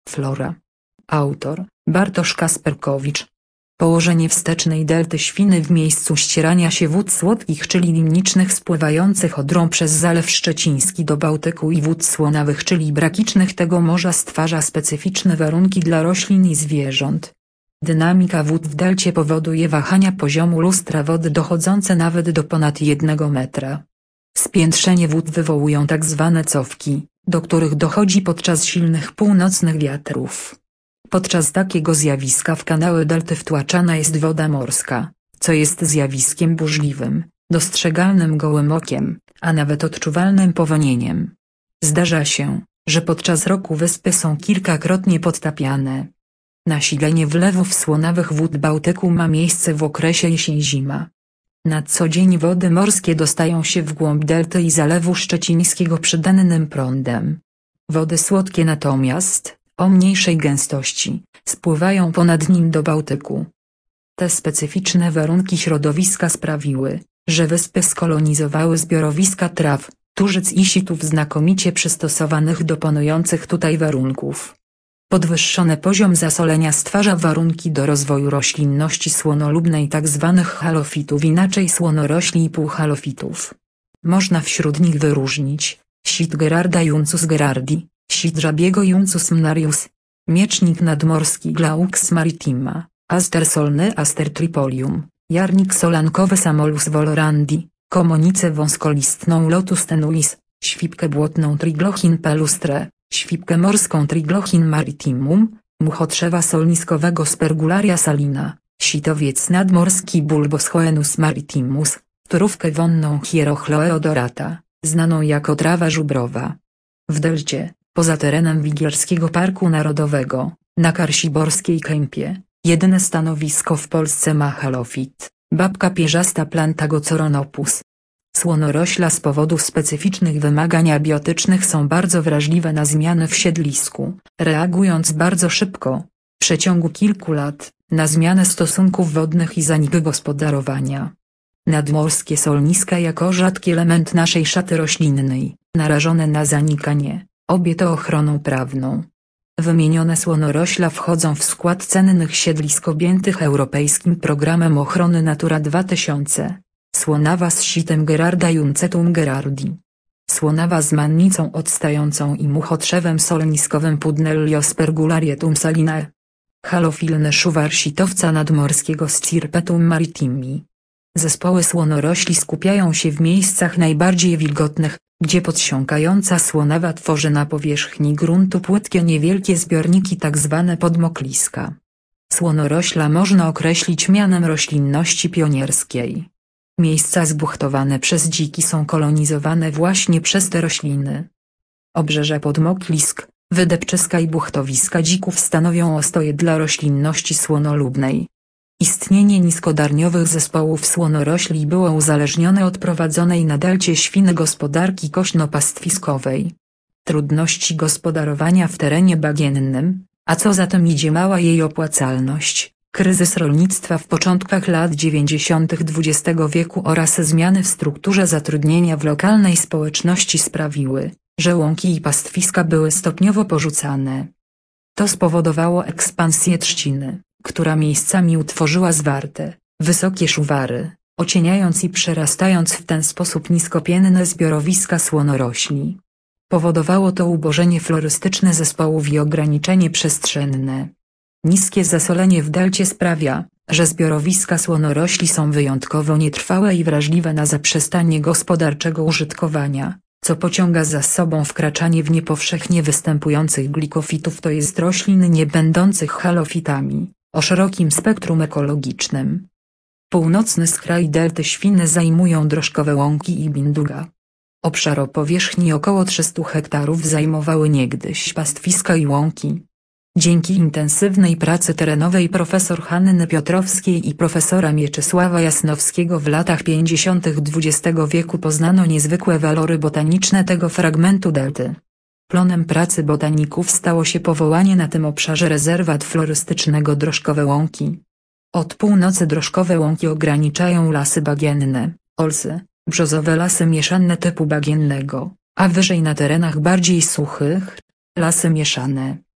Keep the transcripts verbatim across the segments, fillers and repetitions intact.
Flora. Autor: Bartosz Kasperkowicz. Położenie wstecznej delty Świny w miejscu ścierania się wód słodkich czyli limnicznych spływających Odrą przez Zalew Szczeciński do Bałtyku i wód słonawych czyli brakicznych tego morza stwarza specyficzne warunki dla roślin i zwierząt. Dynamika wód w delcie powoduje wahania poziomu lustra wody dochodzące nawet do ponad jednego metra. Spiętrzenie wód wywołują tak zwane cofki, do których dochodzi podczas silnych północnych wiatrów. Podczas takiego zjawiska w kanały delty wtłaczana jest woda morska, co jest zjawiskiem burzliwym, dostrzegalnym gołym okiem, a nawet odczuwalnym powonieniem. Zdarza się, że podczas roku wyspy są kilkakrotnie podtapiane. Nasilenie wlewów słonawych wód Bałtyku ma miejsce w okresie jesień-zima. Na co dzień wody morskie dostają się w głąb delty i Zalewu Szczecińskiego przydennym prądem. Wody słodkie natomiast, o mniejszej gęstości, spływają ponad nim do Bałtyku. Te specyficzne warunki środowiska sprawiły, że wyspy skolonizowały zbiorowiska traw, tużyc i sitów znakomicie przystosowanych do panujących tutaj warunków. Podwyższony poziom zasolenia stwarza warunki do rozwoju roślinności słonolubnej tzw. halofitów, inaczej słonorośli i półhalofitów. Można wśród nich wyróżnić sit Gerarda Juncus gerardi, sit żabiego Juncus mnarius, miecznik nadmorski Glaucus maritima, aster solny Aster tripolium, jarnik solankowy Samolus volorandi, komonicę wąskolistną Lotus tenuis, świpkę błotną Triglochin pelustre, świpkę morską Triglochin maritimum, muchotrzewa solniskowego Spergularia salina, sitowiec nadmorski Bulbos hoenus maritimus, turówkę wonną Hierochloeodorata, znaną jako trawa żubrowa. W delcie, poza terenem Wigierskiego Parku Narodowego, na Karsiborskiej Kępie, jedyne stanowisko w Polsce ma halofit, babka pierzasta Plantagocoronopus. Słonorośla z powodu specyficznych wymagań abiotycznych są bardzo wrażliwe na zmiany w siedlisku, reagując bardzo szybko, w przeciągu kilku lat, na zmianę stosunków wodnych i zanik gospodarowania. Nadmorskie solniska jako rzadki element naszej szaty roślinnej, narażone na zanikanie, objęte ochroną prawną. Wymienione słonorośla wchodzą w skład cennych siedlisk objętych Europejskim Programem Ochrony Natura dwa tysiące. Słonawa z sitem Gerarda Juncetum gerardi. Słonawa z mannicą odstającą i muchotrzewem solniskowym Pudnellio spergularietum salinae. Halofilny szuwar sitowca nadmorskiego Scirpetum maritimi. Zespoły słonorośli skupiają się w miejscach najbardziej wilgotnych, gdzie podsiąkająca słonawa tworzy na powierzchni gruntu płytkie niewielkie zbiorniki tzw. podmokliska. Słonorośla można określić mianem roślinności pionierskiej. Miejsca zbuchtowane przez dziki są kolonizowane właśnie przez te rośliny. Obrzeża podmoklisk, wydepczyska i buchtowiska dzików stanowią ostoje dla roślinności słonolubnej. Istnienie niskodarniowych zespołów słonorośli było uzależnione od prowadzonej na delcie Świny gospodarki kośno-pastwiskowej. Trudności gospodarowania w terenie bagiennym, a co za tym idzie mała jej opłacalność, kryzys rolnictwa w początkach lat dziewięćdziesiątych dwudziestego wieku oraz zmiany w strukturze zatrudnienia w lokalnej społeczności sprawiły, że łąki i pastwiska były stopniowo porzucane. To spowodowało ekspansję trzciny, która miejscami utworzyła zwarte, wysokie szuwary, ocieniając i przerastając w ten sposób niskopienne zbiorowiska słonorośli. Powodowało to ubożenie florystyczne zespołów i ograniczenie przestrzenne. Niskie zasolenie w delcie sprawia, że zbiorowiska słonorośli są wyjątkowo nietrwałe i wrażliwe na zaprzestanie gospodarczego użytkowania, co pociąga za sobą wkraczanie w nie powszechnie występujących glikofitów, to jest roślin nie będących halofitami, o szerokim spektrum ekologicznym. Północny skraj delty Świny zajmują drożkowe łąki i binduga. Obszar o powierzchni około trzystu hektarów zajmowały niegdyś pastwiska i łąki. Dzięki intensywnej pracy terenowej profesor Hanny Piotrowskiej i profesora Mieczysława Jasnowskiego w latach pięćdziesiątych dwudziestego wieku poznano niezwykłe walory botaniczne tego fragmentu delty. Plonem pracy botaników stało się powołanie na tym obszarze rezerwat florystycznego Drożkowe Łąki. Od północy Drożkowe Łąki ograniczają lasy bagienne, olsy, brzozowe lasy mieszane typu bagiennego, a wyżej na terenach bardziej suchych – lasy mieszane.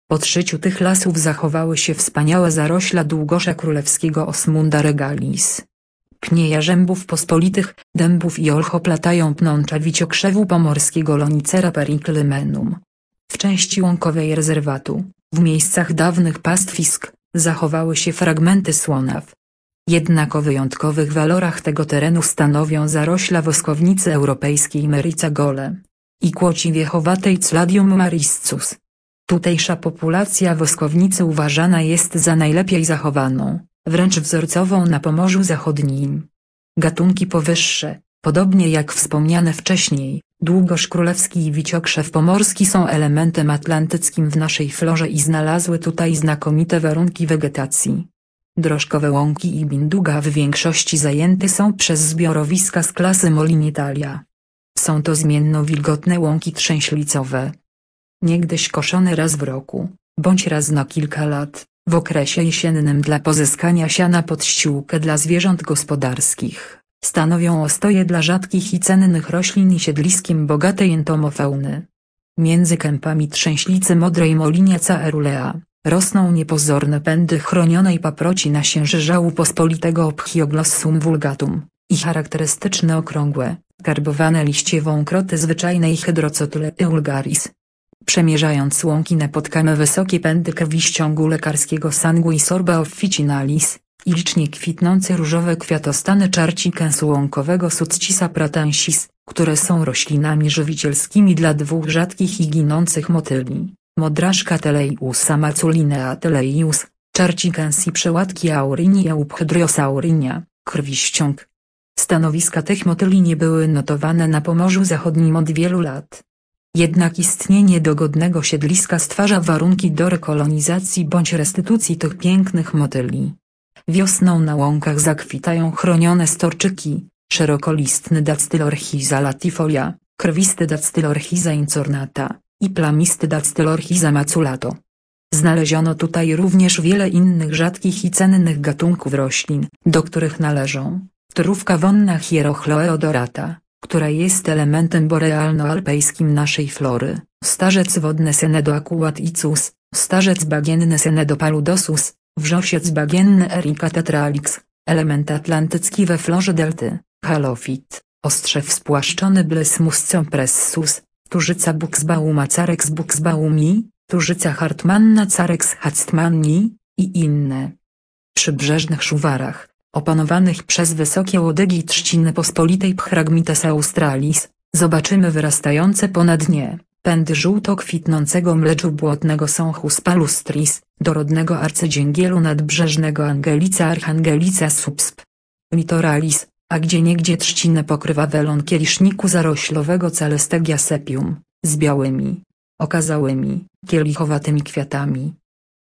Po szyciu tych lasów zachowały się wspaniałe zarośla długosza królewskiego Osmunda regalis. Pnie jarzębów pospolitych, dębów i olch oplatają pnącza wiciokrzewu pomorskiego Lonicera periclymenum. W części łąkowej rezerwatu, w miejscach dawnych pastwisk, zachowały się fragmenty słonaw. Jednak o wyjątkowych walorach tego terenu stanowią zarośla woskownicy europejskiej Merica gole i kłoci wiechowatej Cladium mariscus. Tutejsza populacja woskownicy uważana jest za najlepiej zachowaną, wręcz wzorcową na Pomorzu Zachodnim. Gatunki powyższe, podobnie jak wspomniane wcześniej, długosz królewski i wiciokrzew pomorski są elementem atlantyckim w naszej florze i znalazły tutaj znakomite warunki wegetacji. Drożkowe łąki i binduga w większości zajęte są przez zbiorowiska z klasy Molinitalia. Są to zmienno-wilgotne łąki trzęślicowe. Niegdyś koszone raz w roku, bądź raz na kilka lat, w okresie jesiennym dla pozyskania siana pod ściółkę dla zwierząt gospodarskich, stanowią ostoje dla rzadkich i cennych roślin i siedliskiem bogatej entomofauny. Między kępami trzęślicy modrej Molinia caerulea rosną niepozorne pędy chronionej paproci nasiężyżału pospolitego Ophioglossum vulgatum i charakterystyczne okrągłe, karbowane liście wąkroty zwyczajnej Hydrocotyleae vulgaris. Przemierzając łąki napotkamy wysokie pędy krwiściągu lekarskiego Sanguisorba officinalis i licznie kwitnące różowe kwiatostany czarcikensu łąkowego Succisa pratensis, które są roślinami żywicielskimi dla dwóch rzadkich i ginących motyli, modraszka Teleiusa maculinea teleius, czarcikensi przeładki aurini eupchydriosa aurinia, krwiściąg. Stanowiska tych motyli nie były notowane na Pomorzu Zachodnim od wielu lat. Jednak istnienie dogodnego siedliska stwarza warunki do rekolonizacji bądź restytucji tych pięknych motyli. Wiosną na łąkach zakwitają chronione storczyki, szerokolistny Dactylorchiza latifolia, krwisty Dactylorchiza incornata i plamisty Dactylorchiza maculato. Znaleziono tutaj również wiele innych rzadkich i cennych gatunków roślin, do których należą trówka wonna Hierochloeodorata, która jest elementem borealno-alpejskim naszej flory, starzec wodny Senedo aquaticus, starzec bagienny Senedo paludosus, wrzosiec bagienny Erica tetralix, element atlantycki we florze delty, halofit, ostrzew spłaszczony Blesmus compressus, turzyca buxbauma carex buxbaumi, turzyca hartmanna carex hartmanni i inne. W przybrzeżnych szuwarach, opanowanych przez wysokie łodygi trzciny pospolitej Phragmites australis, zobaczymy wyrastające ponad nie, pędy żółto kwitnącego mleczu błotnego Sonchus palustris, dorodnego arcydzięgielu nadbrzeżnego Angelica archangelica subsp. Litoralis, a gdzieniegdzie trzcinę pokrywa welon kieliszniku zaroślowego Calestegia sepium, z białymi, okazałymi, kielichowatymi kwiatami,